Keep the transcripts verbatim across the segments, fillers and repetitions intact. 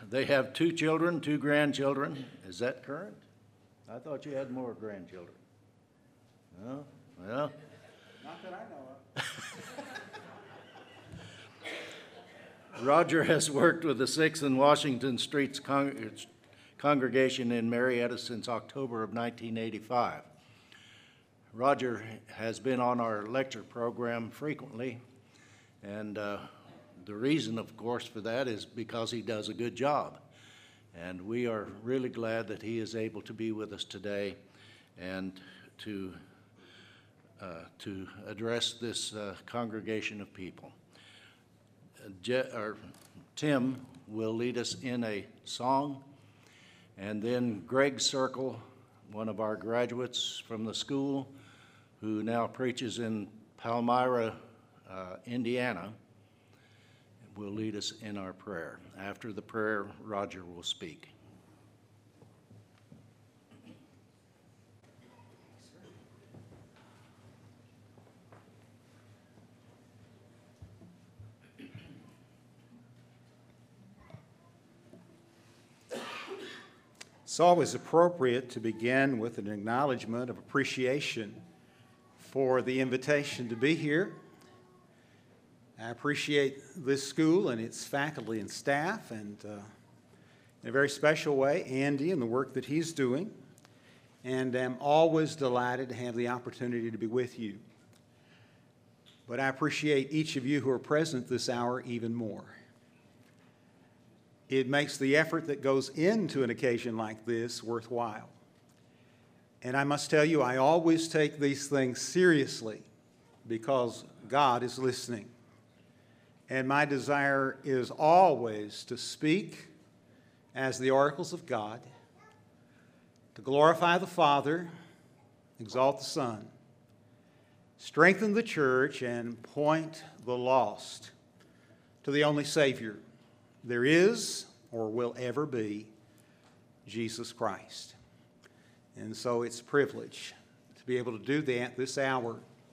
they have two children, two grandchildren. Is that current? I thought you had more grandchildren. No? Well. Not that I know of. Roger has worked with the Sixth and Washington Streets con- congregation in Marietta since October of nineteen eighty-five. Roger has been on our lecture program frequently, and uh, the reason, of course, for that is because he does a good job. And we are really glad that he is able to be with us today and to, uh, to address this uh, congregation of people. Uh, Je- or Tim will lead us in a song, and then Greg Circle, one of our graduates from the school, who now preaches in Palmyra, uh, Indiana, will lead us in our prayer. After the prayer, Roger will speak. It's always appropriate to begin with an acknowledgement of appreciation for the invitation to be here. I appreciate this school and its faculty and staff, and uh, in a very special way, Andy and the work that he's doing, and am always delighted to have the opportunity to be with you. But I appreciate each of you who are present this hour even more. It makes the effort that goes into an occasion like this worthwhile. And I must tell you, I always take these things seriously because God is listening. And my desire is always to speak as the oracles of God, to glorify the Father, exalt the Son, strengthen the church, and point the lost to the only Savior there is or will ever be, Jesus Christ. And so it's a privilege to be able to do that this hour.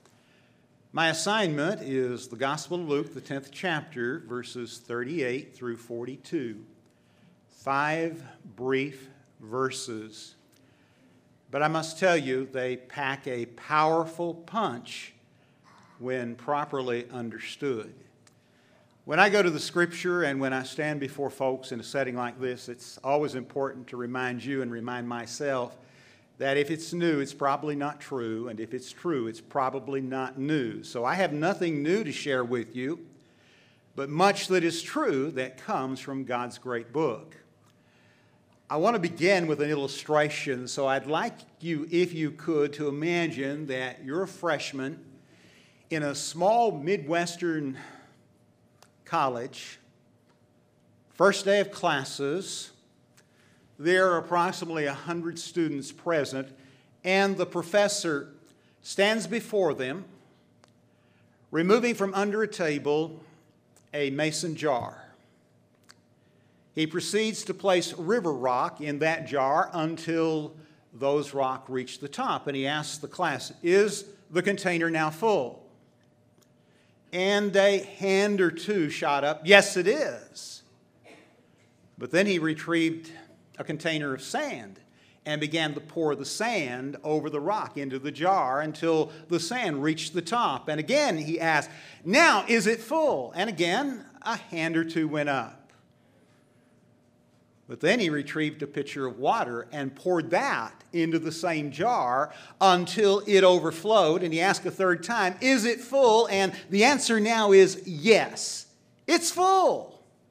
My assignment is the Gospel of Luke, the tenth chapter, verses thirty-eight through forty-two. Five brief verses. But I must tell you, they pack a powerful punch when properly understood. When I go to the Scripture and when I stand before folks in a setting like this, it's always important to remind you and remind myself that if it's new, it's probably not true, and if it's true, it's probably not new. So I have nothing new to share with you, but much that is true that comes from God's great book. I want to begin with an illustration, so I'd like you, if you could, to imagine that you're a freshman in a small Midwestern college, first day of classes. There are approximately one hundred students present, and the professor stands before them, removing from under a table a mason jar. He proceeds to place river rock in that jar until those rock reach the top, and he asks the class, "Is the container now full?" And a hand or two shot up, "Yes, it is." But then he retrieved a container of sand and began to pour the sand over the rock into the jar until the sand reached the top. And again he asked, "Now is it full?" And again a hand or two went up. But then he retrieved a pitcher of water and poured that into the same jar until it overflowed. And he asked a third time, "Is it full?" And the answer now is yes, it's full.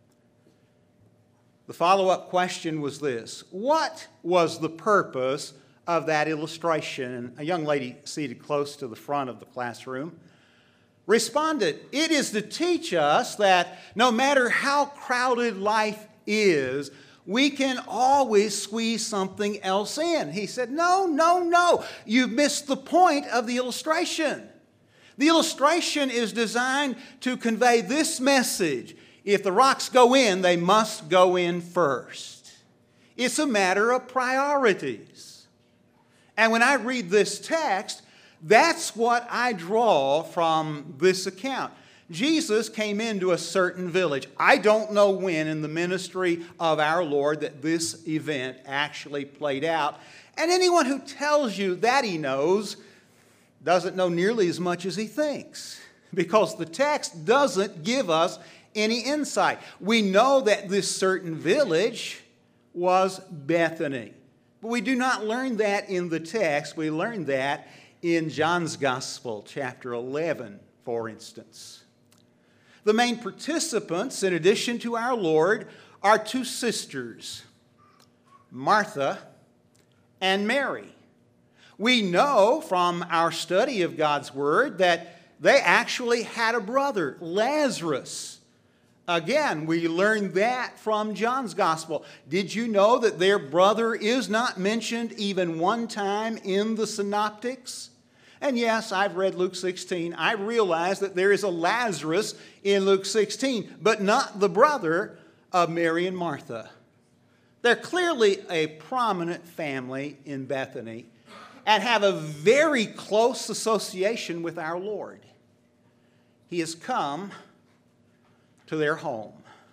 The follow-up question was this: what was the purpose of that illustration? And a young lady seated close to the front of the classroom responded, "It is to teach us that no matter how crowded life is, we can always squeeze something else in." He said, "No, no, no. You've missed the point of the illustration. The illustration is designed to convey this message. If the rocks go in, they must go in first. It's a matter of priorities." And when I read this text, that's what I draw from this account. Jesus came into a certain village. I don't know when in the ministry of our Lord that this event actually played out. And anyone who tells you that he knows doesn't know nearly as much as he thinks, because the text doesn't give us any insight. We know that this certain village was Bethany, but we do not learn that in the text. We learn that in John's Gospel, chapter eleven, for instance. The main participants, in addition to our Lord, are two sisters, Martha and Mary. We know from our study of God's Word that they actually had a brother, Lazarus. Again, we learned that from John's Gospel. Did you know that their brother is not mentioned even one time in the synoptics? And yes, I've read Luke sixteen. I realize that there is a Lazarus in Luke sixteen, but not the brother of Mary and Martha. They're clearly a prominent family in Bethany and have a very close association with our Lord. He has come to their home.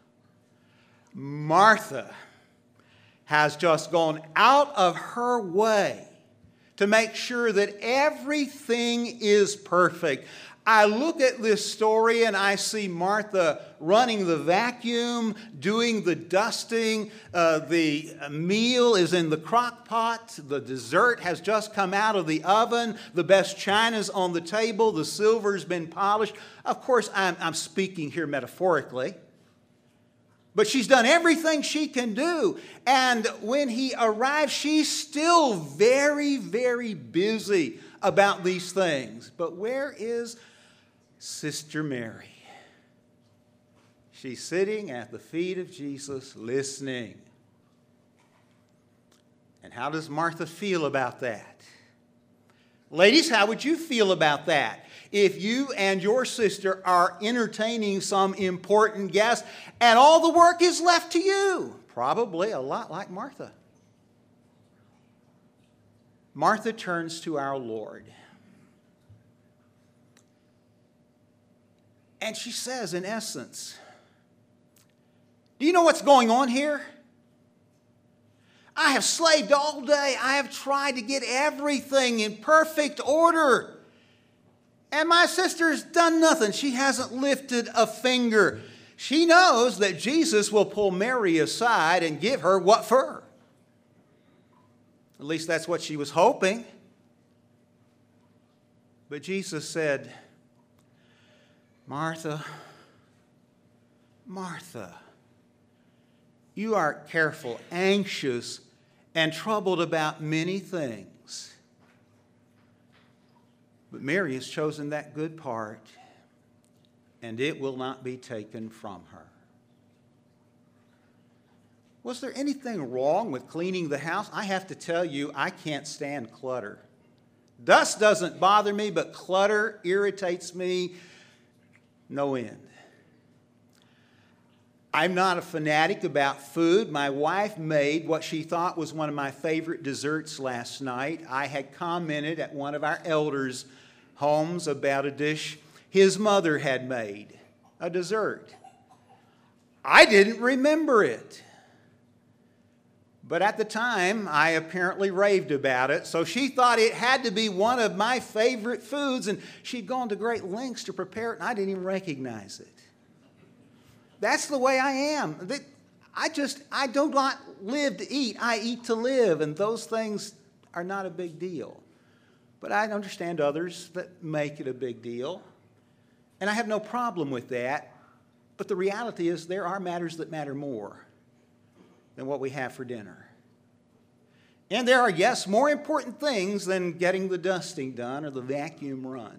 Martha has just gone out of her way to make sure that everything is perfect. I look at this story and I see Martha running the vacuum, doing the dusting. Uh, the meal is in the crock pot. The dessert has just come out of the oven. The best china's on the table. The silver's been polished. Of course, I'm, I'm speaking here metaphorically. But she's done everything she can do. And when he arrives, she's still very, very busy about these things. But where is Sister Mary? She's sitting at the feet of Jesus, listening. And how does Martha feel about that? Ladies, how would you feel about that? If you and your sister are entertaining some important guest and all the work is left to you, probably a lot like Martha. Martha turns to our Lord. And she says, in essence, do you know what's going on here? I have slaved all day. I have tried to get everything in perfect order. And my sister's done nothing. She hasn't lifted a finger. She knows that Jesus will pull Mary aside and give her what for her. At least that's what she was hoping. But Jesus said, Martha, Martha, you are careful, anxious, and troubled about many things. But Mary has chosen that good part, and it will not be taken from her. Was there anything wrong with cleaning the house? I have to tell you, I can't stand clutter. Dust doesn't bother me, but clutter irritates me no end. I'm not a fanatic about food. My wife made what she thought was one of my favorite desserts last night. I had commented at one of our elders' homes about a dish his mother had made, a dessert. I didn't remember it. But at the time, I apparently raved about it, so she thought it had to be one of my favorite foods, and she'd gone to great lengths to prepare it, and I didn't even recognize it. That's the way I am. I just, I do not live to eat. I eat to live, and those things are not a big deal. But I understand others that make it a big deal, and I have no problem with that. But the reality is there are matters that matter more than what we have for dinner. And there are, yes, more important things than getting the dusting done or the vacuum run.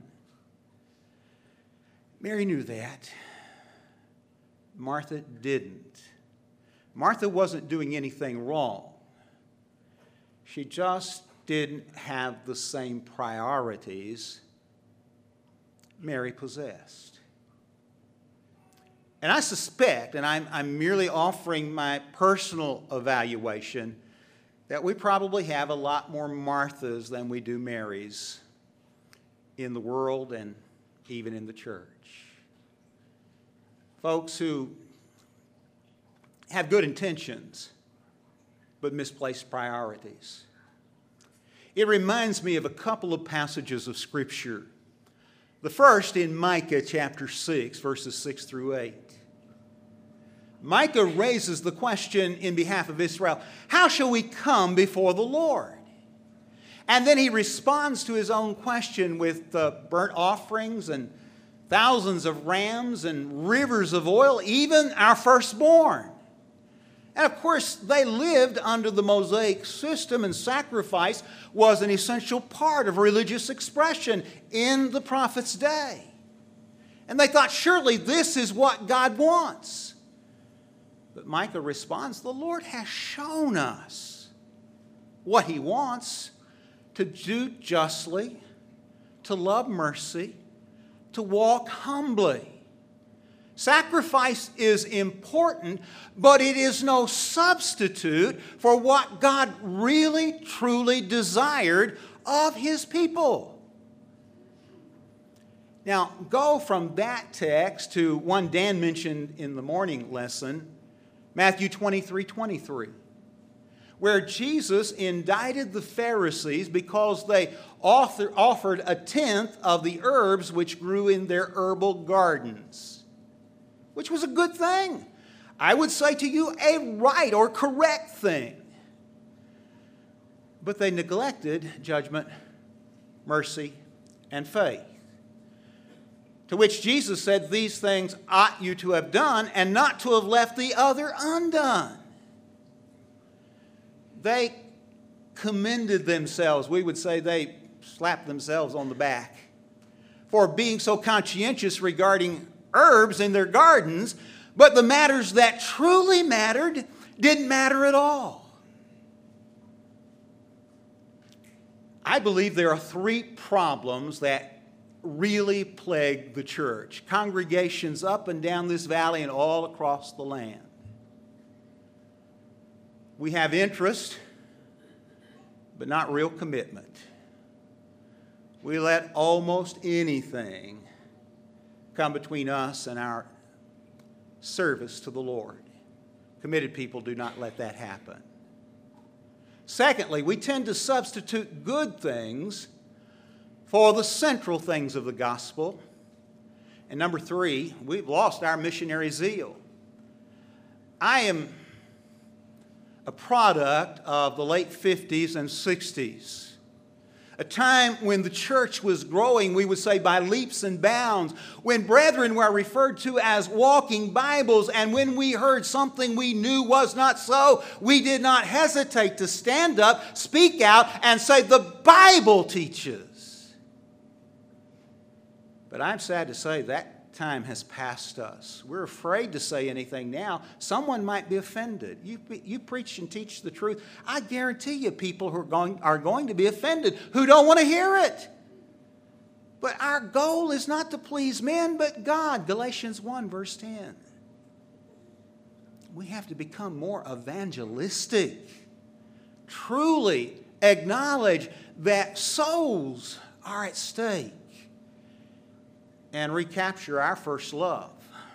Mary knew that. Martha didn't. Martha wasn't doing anything wrong. She just didn't have the same priorities Mary possessed. And I suspect, and I'm, I'm merely offering my personal evaluation, that we probably have a lot more Marthas than we do Marys in the world and even in the church. folks who have good intentions but misplaced priorities. It reminds me of a couple of passages of Scripture. The first in Micah chapter six, verses six through eight. Micah raises the question in behalf of Israel, how shall we come before the Lord? And then he responds to his own question with uh, burnt offerings and thousands of rams and rivers of oil, even our firstborn. And of course, they lived under the Mosaic system, and sacrifice was an essential part of religious expression in the prophet's day. And they thought, surely this is what God wants. But Micah responds, the Lord has shown us what He wants: to do justly, to love mercy, to walk humbly. Sacrifice is important, but it is no substitute for what God really, truly desired of His people. Now, go from that text to one Dan mentioned in the morning lesson, Matthew twenty-three twenty-three, where Jesus indicted the Pharisees because they author, offered a tenth of the herbs which grew in their herbal gardens, which was a good thing. I would say to you, a right or correct thing. But they neglected judgment, mercy, and faith. To which Jesus said, these things ought you to have done, and not to have left the other undone. They commended themselves. We would say they slapped themselves on the back for being so conscientious regarding herbs in their gardens, but the matters that truly mattered didn't matter at all. I believe there are three problems that really plague the church, congregations up and down this valley and all across the land. We have interest, but not real commitment. We let almost anything come between us and our service to the Lord. Committed people do not let that happen. Secondly, we tend to substitute good things for the central things of the gospel. And number three, we've lost our missionary zeal. I am a product of the late fifties and sixties, a time when the church was growing, we would say, by leaps and bounds, when brethren were referred to as walking Bibles, and when we heard something we knew was not so, we did not hesitate to stand up, speak out, and say, the Bible teaches. But I'm sad to say that time has passed us. We're afraid to say anything now. Someone might be offended. You, you preach and teach the truth. I guarantee you people who are going, are going to be offended who don't want to hear it. But our goal is not to please men, but God. Galatians one, verse ten. We have to become more evangelistic. Truly acknowledge that souls are at stake. And recapture our first love.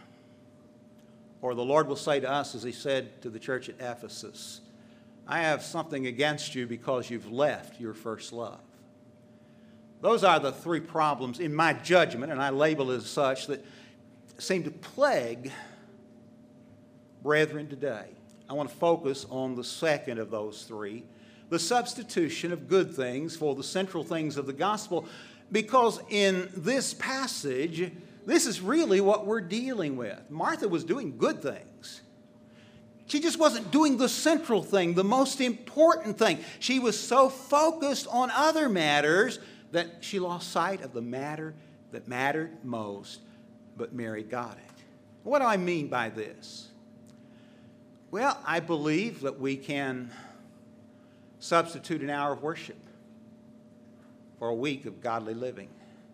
Or the Lord will say to us, as He said to the church at Ephesus, I have something against you because you've left your first love. Those are the three problems, in my judgment, and I label it as such, that seem to plague brethren today. I want to focus on the second of those three, the substitution of good things for the central things of the gospel. Because in this passage, this is really what we're dealing with. Martha was doing good things. She just wasn't doing the central thing, the most important thing. She was so focused on other matters that she lost sight of the matter that mattered most, but Mary got it. What do I mean by this? Well, I believe that we can substitute an hour of worship for a week of godly living.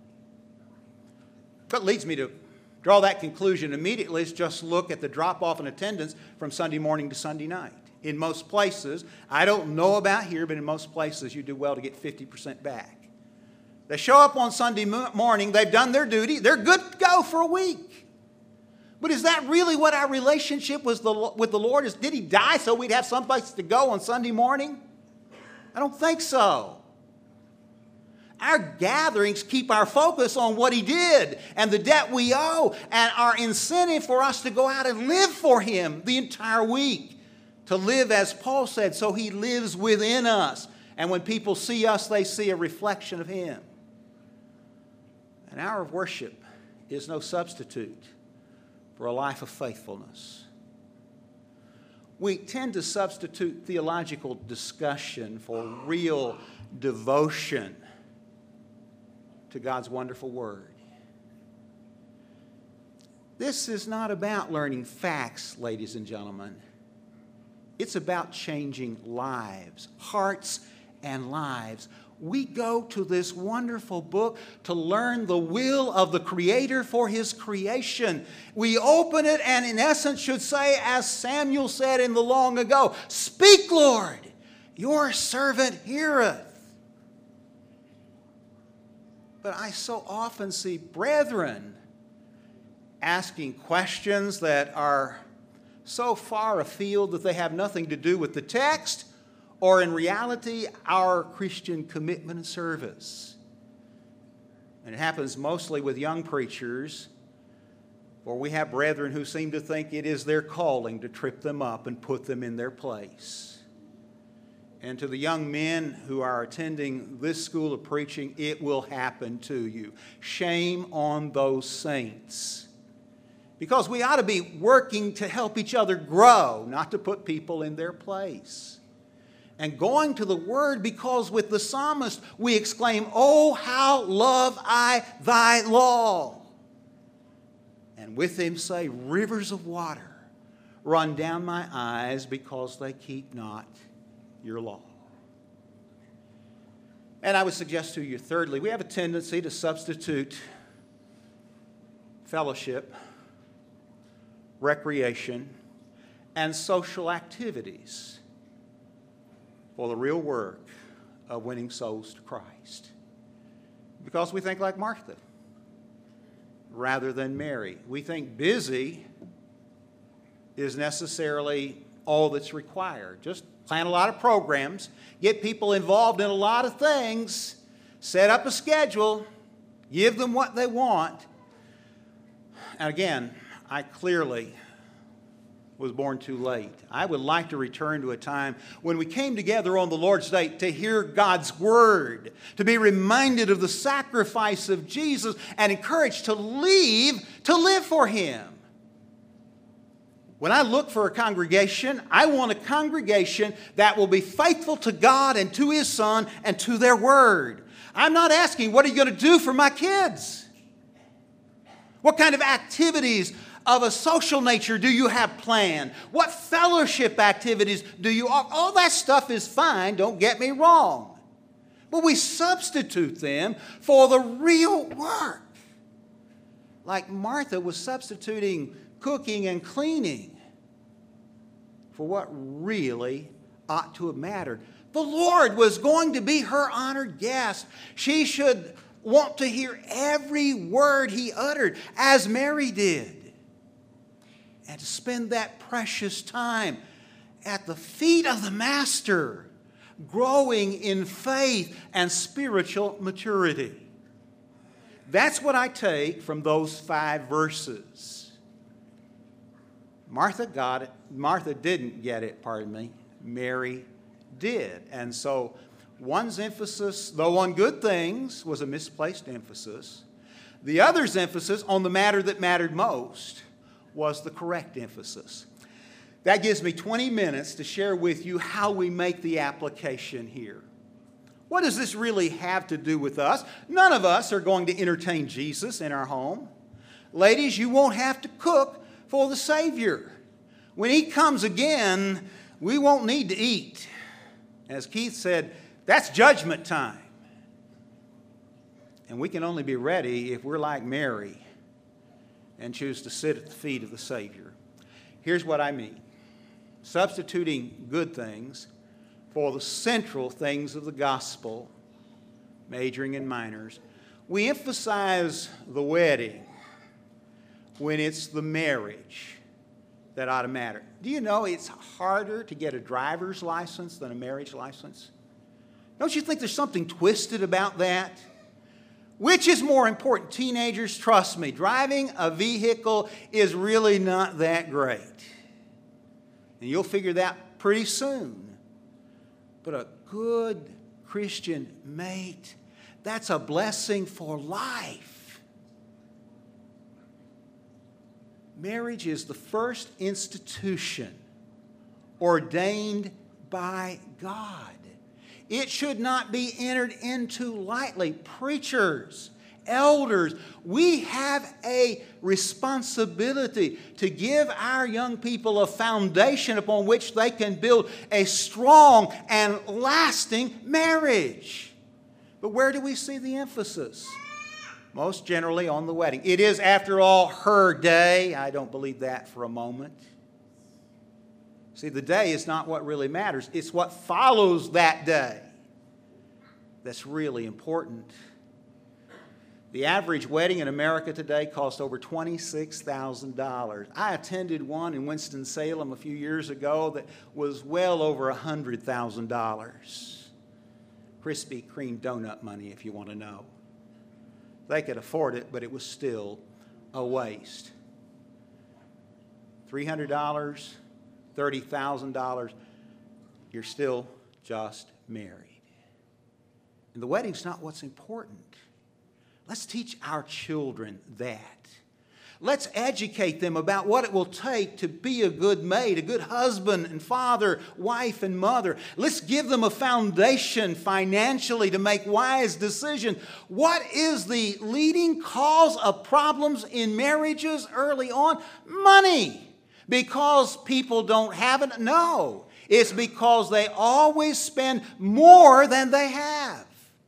What leads me to draw that conclusion immediately is just look at the drop-off in attendance from Sunday morning to Sunday night. In most places, I don't know about here, but in most places you do well to get fifty percent back. They show up on Sunday morning, they've done their duty, they're good to go for a week. But is that really what our relationship with the, with the Lord is? Did He die so we'd have someplace to go on Sunday morning? I don't think so. Our gatherings keep our focus on what He did and the debt we owe and our incentive for us to go out and live for Him the entire week. To live, as Paul said, so He lives within us. And when people see us, they see a reflection of Him. An hour of worship is no substitute for a life of faithfulness. We tend to substitute theological discussion for real devotion to God's wonderful Word. This is not about learning facts, ladies and gentlemen. It's about changing lives, hearts and lives. We go to this wonderful book to learn the will of the Creator for His creation. We open it and in essence should say, as Samuel said in the long ago, "Speak, Lord, your servant heareth." But I so often see brethren asking questions that are so far afield that they have nothing to do with the text or in reality our Christian commitment and service. And it happens mostly with young preachers, for we have brethren who seem to think it is their calling to trip them up and put them in their place. And to the young men who are attending this school of preaching, it will happen to you. Shame on those saints. Because we ought to be working to help each other grow, not to put people in their place. And going to the Word, because with the psalmist we exclaim, "Oh, how love I thy law." And with him say, "Rivers of water run down my eyes because they keep not your law." And I would suggest to you, thirdly, we have a tendency to substitute fellowship, recreation, and social activities for the real work of winning souls to Christ. Because we think like Martha rather than Mary. We think busy is necessarily all that's required. Just plan a lot of programs, get people involved in a lot of things, set up a schedule, give them what they want. And again, I clearly was born too late. I would like to return to a time when we came together on the Lord's Day to hear God's Word, to be reminded of the sacrifice of Jesus and encouraged to leave to live for Him. When I look for a congregation, I want a congregation that will be faithful to God and to His Son and to their Word. I'm not asking, what are you going to do for my kids? What kind of activities of a social nature do you have planned? What fellowship activities do you offer? All that stuff is fine, don't get me wrong. But we substitute them for the real work. Like Martha was substituting cooking and cleaning for what really ought to have mattered. The Lord was going to be her honored guest. She should want to hear every word He uttered, as Mary did. And to spend that precious time at the feet of the Master, growing in faith and spiritual maturity. That's what I take from those five verses. Martha got it. Martha didn't get it, pardon me. Mary did. And so one's emphasis, though on good things, was a misplaced emphasis. The other's emphasis on the matter that mattered most was the correct emphasis. That gives me twenty minutes to share with you how we make the application here. What does this really have to do with us? None of us are going to entertain Jesus in our home. Ladies, you won't have to cook for the Savior. When He comes again, we won't need to eat. As Keith said, that's judgment time. And we can only be ready if we're like Mary and choose to sit at the feet of the Savior. Here's what I mean. Substituting good things for the central things of the gospel, majoring in minors. We emphasize the wedding when it's the marriage that ought to matter. Do you know it's harder to get a driver's license than a marriage license? Don't you think there's something twisted about that? Which is more important? Teenagers, trust me, driving a vehicle is really not that great. And you'll figure that pretty soon. But a good Christian mate, that's a blessing for life. Marriage is the first institution ordained by God. It should not be entered into lightly. Preachers, elders, we have a responsibility to give our young people a foundation upon which they can build a strong and lasting marriage. But where do we see the emphasis? Most generally on the wedding. It is, after all, her day. I don't believe that for a moment. See, the day is not what really matters. It's what follows that day that's really important. The average wedding in America today costs over twenty-six thousand dollars. I attended one in Winston-Salem a few years ago that was well over one hundred thousand dollars. Krispy Kreme donut money, if you want to know. They could afford it, but it was still a waste. three hundred dollars, thirty thousand dollars, you're still just married. And the wedding's not what's important. Let's teach our children that. Let's educate them about what it will take to be a good mate, a good husband and father, wife and mother. Let's give them a foundation financially to make wise decisions. What is the leading cause of problems in marriages early on? Money. Because people don't have it? No. It's because they always spend more than they have.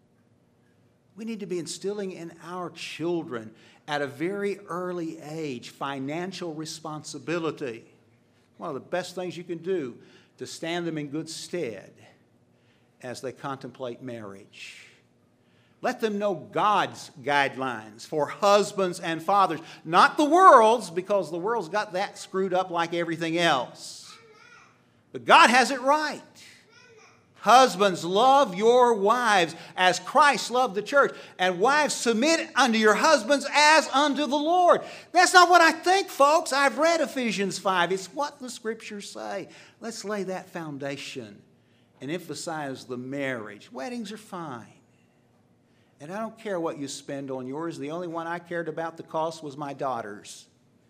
We need to be instilling in our children at a very early age financial responsibility. One of the best things you can do to stand them in good stead as they contemplate marriage. Let them know God's guidelines for husbands and fathers, not the world's, because the world's got that screwed up like everything else. But God has it right. Husbands, love your wives as Christ loved the church. And wives, submit unto your husbands as unto the Lord. That's not what I think, folks. I've read Ephesians five. It's what the Scriptures say. Let's lay that foundation and emphasize the marriage. Weddings are fine. And I don't care what you spend on yours. The only one I cared about the cost was my daughter's.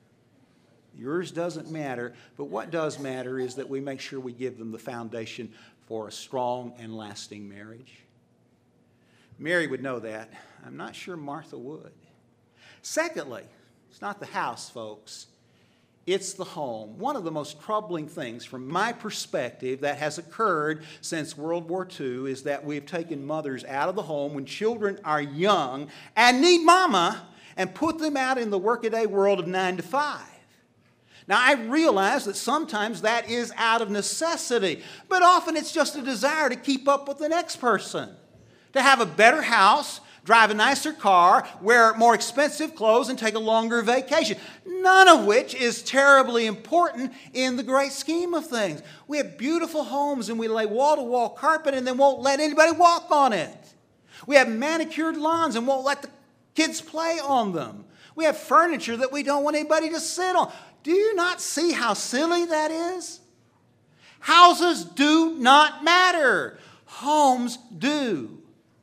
Yours doesn't matter. But what does matter is that we make sure we give them the foundation for a strong and lasting marriage. Mary would know that. I'm not sure Martha would. Secondly, it's not the house, folks. It's the home. One of the most troubling things from my perspective that has occurred since World War Two is that we've taken mothers out of the home when children are young and need mama and put them out in the workaday world of nine to five. Now, I realize that sometimes that is out of necessity, but often it's just a desire to keep up with the next person, to have a better house, drive a nicer car, wear more expensive clothes, and take a longer vacation, none of which is terribly important in the great scheme of things. We have beautiful homes, and we lay wall-to-wall carpet and then won't let anybody walk on it. We have manicured lawns and won't let the kids play on them. We have furniture that we don't want anybody to sit on. Do you not see how silly that is? Houses do not matter. Homes do.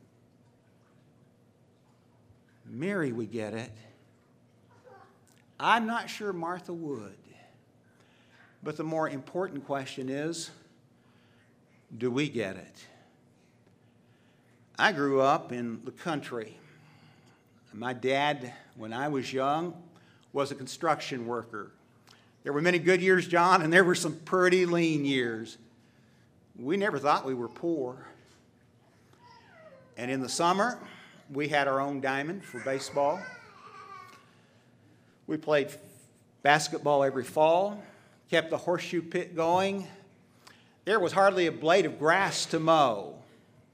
Mary would get it. I'm not sure Martha would. But the more important question is, do we get it? I grew up in the country. My dad, when I was young, was a construction worker. There were many good years, John, and there were some pretty lean years. We never thought we were poor. And in the summer, we had our own diamond for baseball. We played basketball every fall, kept the horseshoe pit going. There was hardly a blade of grass to mow.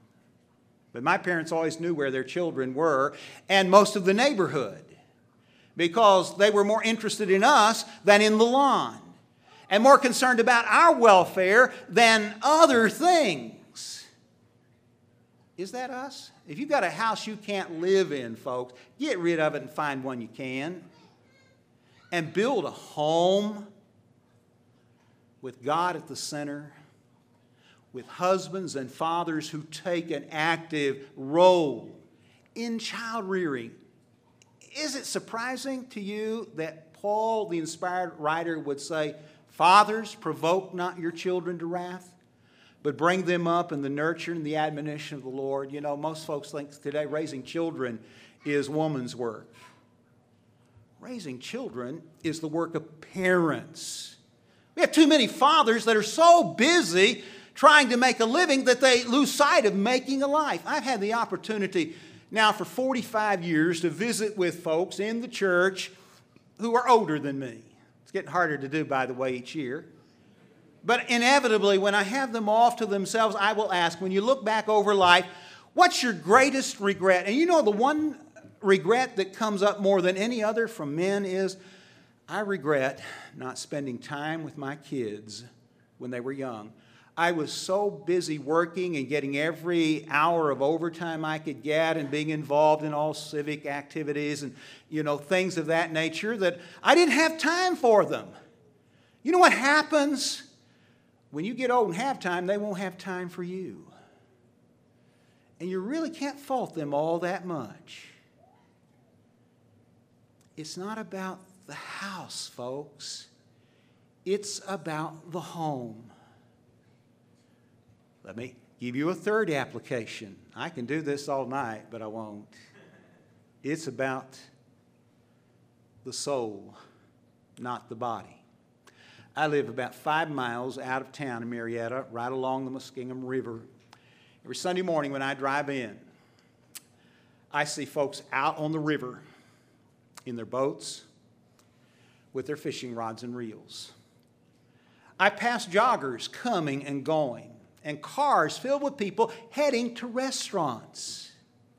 But my parents always knew where their children were, and most of the neighborhood, because they were more interested in us than in the lawn, and more concerned about our welfare than other things. Is that us? If you've got a house you can't live in, folks, get rid of it and find one you can. And build a home with God at the center, with husbands and fathers who take an active role in child rearing. Is it surprising to you that Paul, the inspired writer, would say, "Fathers, provoke not your children to wrath, but bring them up in the nurture and the admonition of the Lord"? You know, most folks think today raising children is woman's work. Raising children is the work of parents. We have too many fathers that are so busy trying to make a living that they lose sight of making a life. I've had the opportunity now for forty-five years to visit with folks in the church who are older than me. It's getting harder to do, by the way, each year. But inevitably, when I have them off to themselves, I will ask, when you look back over life, what's your greatest regret? And you know, the one regret that comes up more than any other from men is, I regret not spending time with my kids when they were young. I was so busy working and getting every hour of overtime I could get and being involved in all civic activities and, you know, things of that nature that I didn't have time for them. You know what happens? When you get old and have time, they won't have time for you. And you really can't fault them all that much. It's not about the house, folks. It's about the home. Let me give you a third application. I can do this all night, but I won't. It's about the soul, not the body. I live about five miles out of town in Marietta, right along the Muskingum River. Every Sunday morning when I drive in, I see folks out on the river in their boats with their fishing rods and reels. I pass joggers coming and going, and cars filled with people heading to restaurants,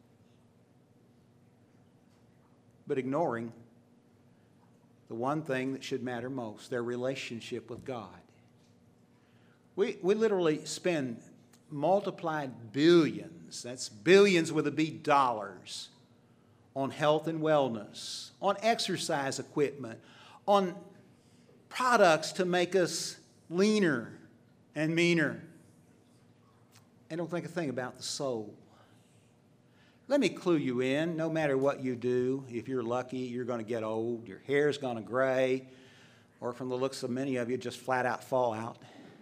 but ignoring the one thing that should matter most, their relationship with God. We, we literally spend multiplied billions, that's billions with a B, dollars, on health and wellness, on exercise equipment, on products to make us leaner and meaner. And don't think a thing about the soul. Let me clue you in. No matter what you do, if you're lucky, you're going to get old. Your hair's going to gray. Or from the looks of many of you, just flat out fall out.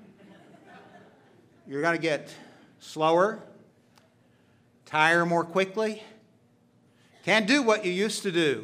You're going to get slower, tire more quickly, can't do what you used to do.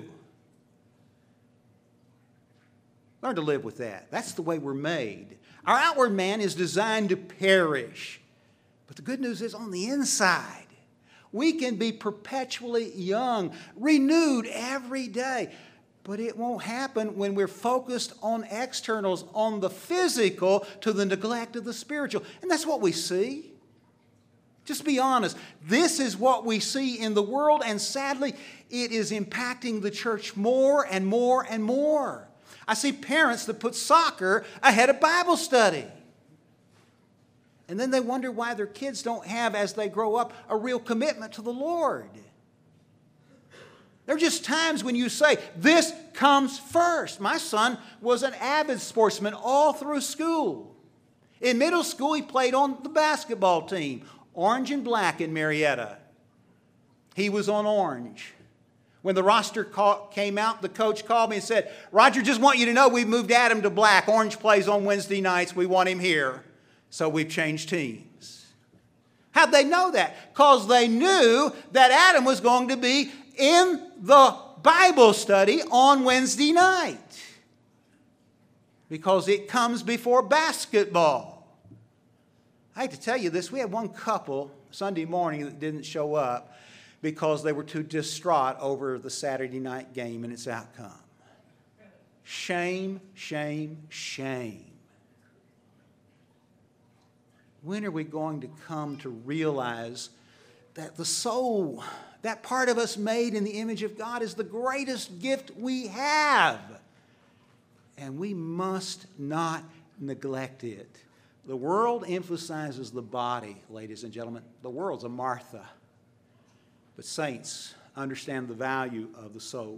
Learn to live with that. That's the way we're made. Our outward man is designed to perish. But the good news is on the inside, we can be perpetually young, renewed every day. But it won't happen when we're focused on externals, on the physical, to the neglect of the spiritual. And that's what we see. Just be honest. This is what we see in the world, and sadly, it is impacting the church more and more and more. I see parents that put soccer ahead of Bible study. And then they wonder why their kids don't have, as they grow up, a real commitment to the Lord. There are just times when you say, this comes first. My son was an avid sportsman all through school. In middle school, he played on the basketball team, orange and black in Marietta. He was on orange. When the roster call, came out, the coach called me and said, Roger, just want you to know we've moved Adam to black. Orange plays on Wednesday nights. We want him here. So we've changed teams. How'd they know that? Because they knew that Adam was going to be in the Bible study on Wednesday night. Because it comes before basketball. I hate to tell you this, we had one couple Sunday morning that didn't show up because they were too distraught over the Saturday night game and its outcome. Shame, shame, shame. When are we going to come to realize that the soul, that part of us made in the image of God, is the greatest gift we have. And we must not neglect it. The world emphasizes the body, ladies and gentlemen. The world's a Martha. But saints understand the value of the soul.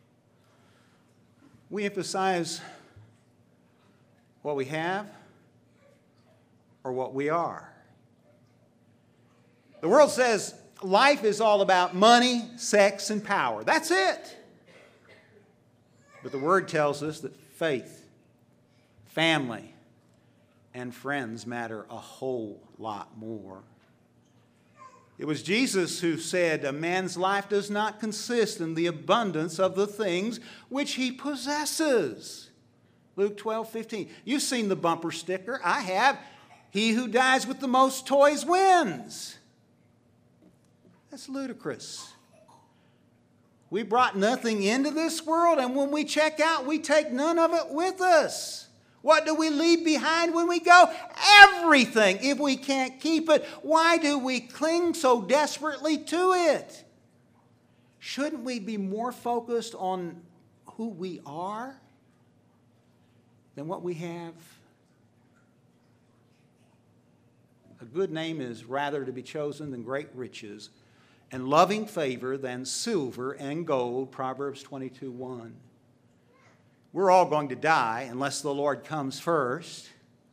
We emphasize what we have or what we are. The world says life is all about money, sex, and power. That's it. But the Word tells us that faith, family, and friends matter a whole lot more. It was Jesus who said, a man's life does not consist in the abundance of the things which he possesses. Luke twelve fifteen. You've seen the bumper sticker. I have. He who dies with the most toys wins. That's ludicrous. We brought nothing into this world, and when we check out, we take none of it with us. What do we leave behind when we go? Everything. If we can't keep it, why do we cling so desperately to it? Shouldn't we be more focused on who we are than what we have? A good name is rather to be chosen than great riches, and loving favor than silver and gold, Proverbs twenty-two one. We're all going to die unless the Lord comes first.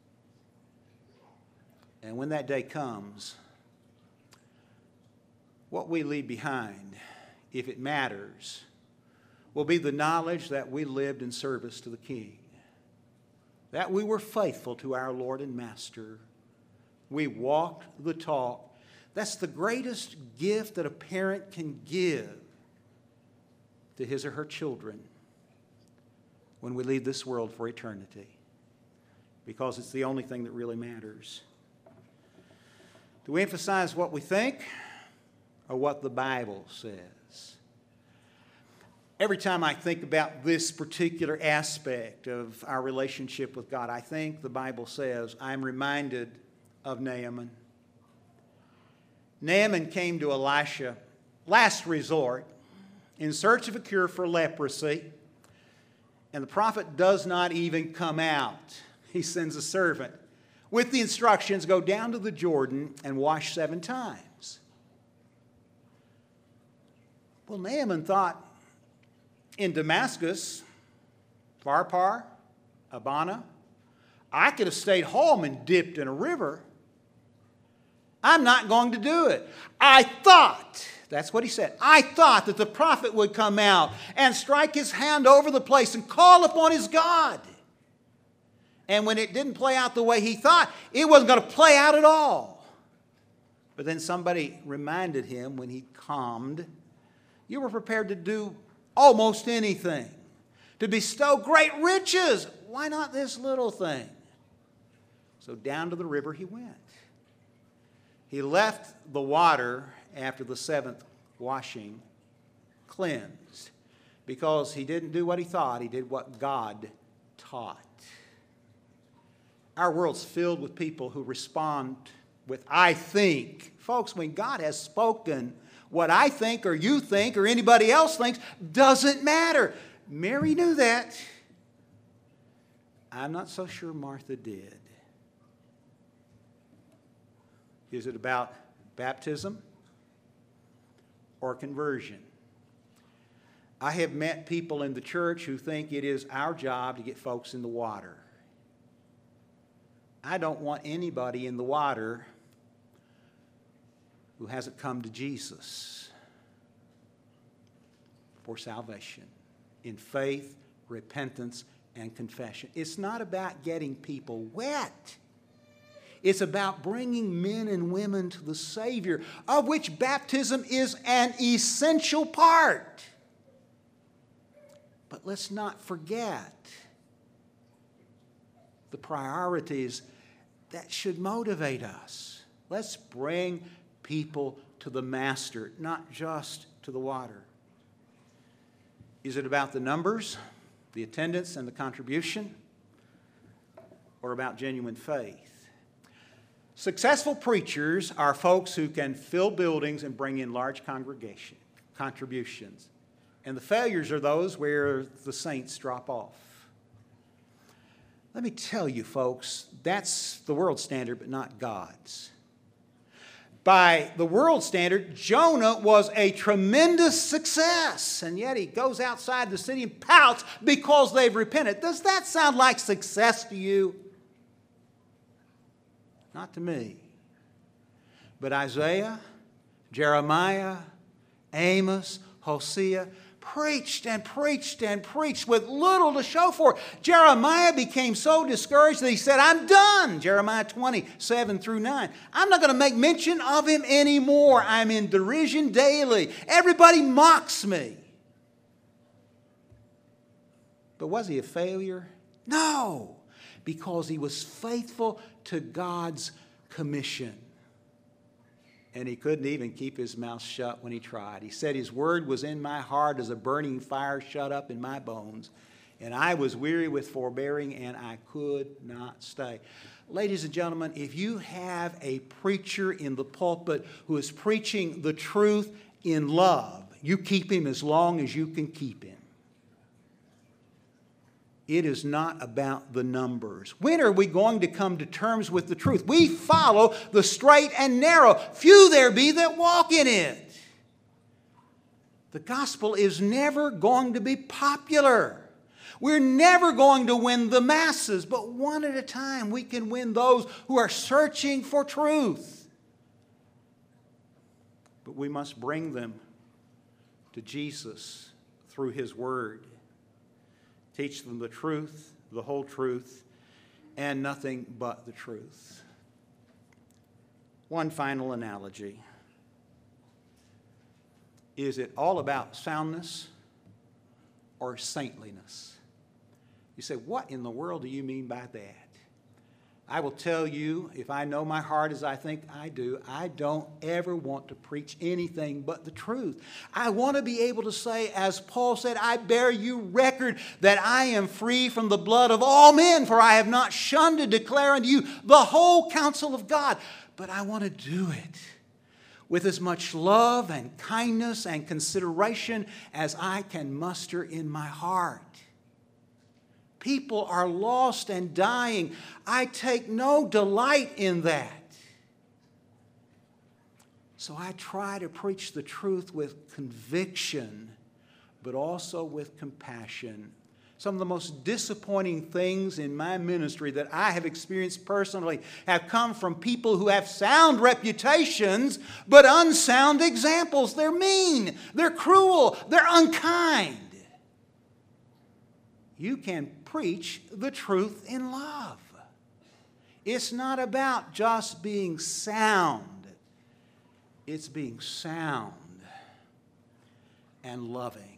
And when that day comes, what we leave behind, if it matters, will be the knowledge that we lived in service to the King, that we were faithful to our Lord and Master. We walked the talk. That's the greatest gift that a parent can give to his or her children when we leave this world for eternity, because it's the only thing that really matters. Do we emphasize what we think or what the Bible says? Every time I think about this particular aspect of our relationship with God, I think the Bible says, I'm reminded of Naaman. Naaman came to Elisha, last resort, in search of a cure for leprosy. And the prophet does not even come out. He sends a servant with the instructions, go down to the Jordan and wash seven times. Well, Naaman thought, in Damascus, Pharpar, Abana, I could have stayed home and dipped in a river. I'm not going to do it. I thought, that's what he said, I thought that the prophet would come out and strike his hand over the place and call upon his God. And when it didn't play out the way he thought, it wasn't going to play out at all. But then somebody reminded him when he calmed, you were prepared to do almost anything, to bestow great riches. Why not this little thing? So down to the river he went. He left the water after the seventh washing cleansed because he didn't do what he thought. He did what God taught. Our world's filled with people who respond with, I think. Folks, when God has spoken, what I think or you think or anybody else thinks doesn't matter. Mary knew that. I'm not so sure Martha did. Is it about baptism or conversion? I have met people in the church who think it is our job to get folks in the water. I don't want anybody in the water who hasn't come to Jesus for salvation in faith, repentance, and confession. It's not about getting people wet. It's about bringing men and women to the Savior, of which baptism is an essential part. But let's not forget the priorities that should motivate us. Let's bring people to the Master, not just to the water. Is it about the numbers, the attendance, and the contribution, or about genuine faith? Successful preachers are folks who can fill buildings and bring in large congregation contributions. And the failures are those where the saints drop off. Let me tell you, folks, that's the world's standard, but not God's. By the world standard, Jonah was a tremendous success, and yet he goes outside the city and pouts because they've repented. Does that sound like success to you? Not to me. But Isaiah, Jeremiah, Amos, Hosea preached and preached and preached with little to show for it. Jeremiah became so discouraged that he said, I'm done. Jeremiah twenty, seven through nine. I'm not going to make mention of him anymore. I'm in derision daily. Everybody mocks me. But was he a failure? No, because he was faithful to God's commission. And he couldn't even keep his mouth shut when he tried. He said, his word was in my heart as a burning fire shut up in my bones. And I was weary with forbearing, and I could not stay. Ladies and gentlemen, if you have a preacher in the pulpit who is preaching the truth in love, you keep him as long as you can keep him. It is not about the numbers. When are we going to come to terms with the truth? We follow the straight and narrow. Few there be that walk in it. The gospel is never going to be popular. We're never going to win the masses, but one at a time we can win those who are searching for truth. But we must bring them to Jesus through His Word. Teach them the truth, the whole truth, and nothing but the truth. One final analogy. Is it all about soundness or saintliness? You say, what in the world do you mean by that? I will tell you, if I know my heart as I think I do, I don't ever want to preach anything but the truth. I want to be able to say, as Paul said, I bear you record that I am free from the blood of all men, for I have not shunned to declare unto you the whole counsel of God. But I want to do it with as much love and kindness and consideration as I can muster in my heart. People are lost and dying. I take no delight in that. So I try to preach the truth with conviction, but also with compassion. Some of the most disappointing things in my ministry that I have experienced personally have come from people who have sound reputations, but unsound examples. They're mean, they're cruel, they're unkind. You can preach the truth in love. It's not about just being sound. It's being sound and loving.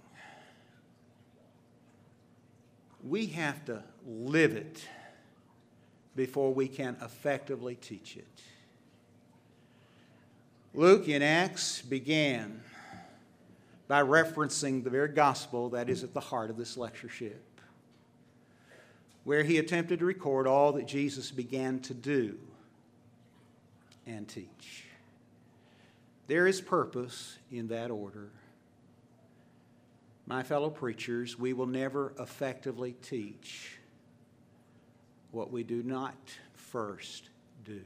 We have to live it before we can effectively teach it. Luke in Acts began by referencing the very gospel that is at the heart of this lectureship, where he attempted to record all that Jesus began to do and teach. There is purpose in that order. My fellow preachers, we will never effectively teach what we do not first do.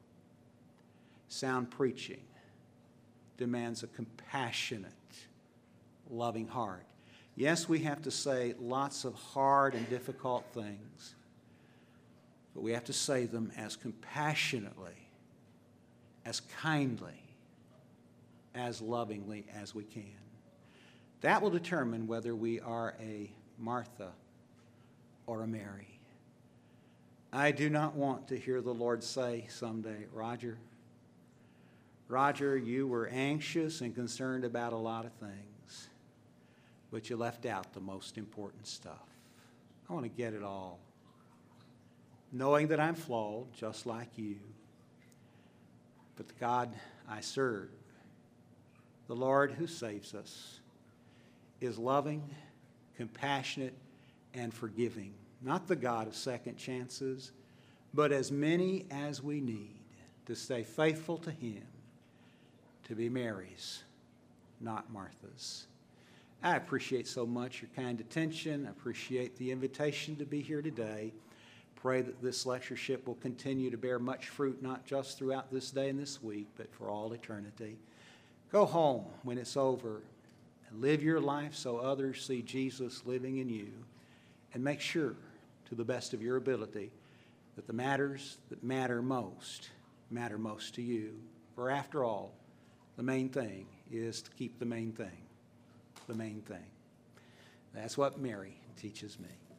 Sound preaching demands a compassionate, loving heart. Yes, we have to say lots of hard and difficult things, but we have to say them as compassionately, as kindly, as lovingly as we can. That will determine whether we are a Martha or a Mary. I do not want to hear the Lord say someday, Roger, Roger, you were anxious and concerned about a lot of things, but you left out the most important stuff. I want to get it all. Knowing that I'm flawed, just like you. But the God I serve, the Lord who saves us, is loving, compassionate, and forgiving. Not the God of second chances, but as many as we need. to stay faithful to Him, to be Mary's, not Martha's. I appreciate so much your kind attention. I appreciate the invitation to be here today. Pray that this lectureship will continue to bear much fruit, not just throughout this day and this week, but for all eternity. Go home when it's over and live your life so others see Jesus living in you. And make sure, to the best of your ability, that the matters that matter most matter most to you. For after all, the main thing is to keep the main thing the main thing. That's what Mary teaches me.